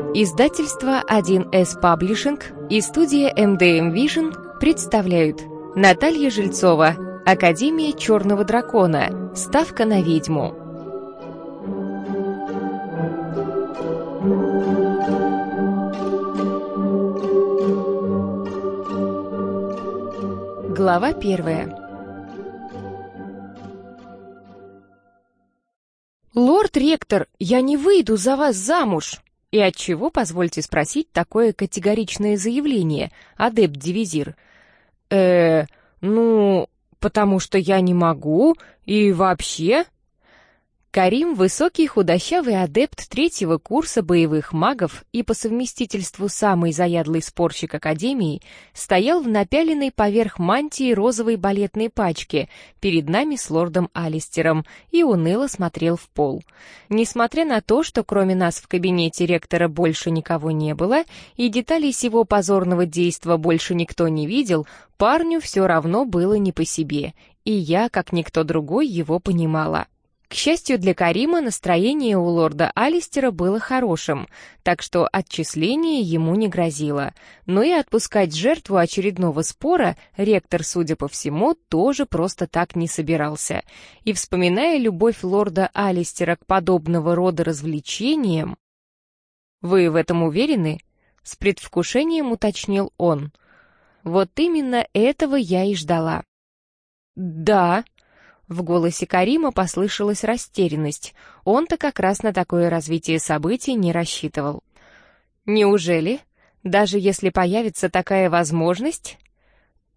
Издательство 1С Паблишинг и студия MDM Vision представляют Наталья Жильцова. Академия Черного Дракона. Ставка на ведьму. Глава 1. «Лорд-ректор, я не выйду за вас замуж!» И отчего, позвольте спросить, такое категоричное заявление, адепт-дивизир? Потому что я не могу, и вообще...» Карим, высокий худощавый адепт 3-го курса боевых магов и по совместительству самый заядлый спорщик Академии, стоял в напяленной поверх мантии розовой балетной пачке перед нами с лордом Алистером и уныло смотрел в пол. Несмотря на то, что кроме нас в кабинете ректора больше никого не было, и деталей сего позорного действа больше никто не видел, парню все равно было не по себе, и я, как никто другой, его понимала. К счастью для Карима, настроение у лорда Алистера было хорошим, так что отчисление ему не грозило. Но и отпускать жертву очередного спора ректор, судя по всему, тоже просто так не собирался. И, вспоминая любовь лорда Алистера к подобного рода развлечениям... «Вы в этом уверены?» — с предвкушением уточнил он. Вот именно этого я и ждала. «Да». В голосе Карима послышалась растерянность. Он-то как раз на такое развитие событий не рассчитывал. «Неужели? Даже если появится такая возможность?»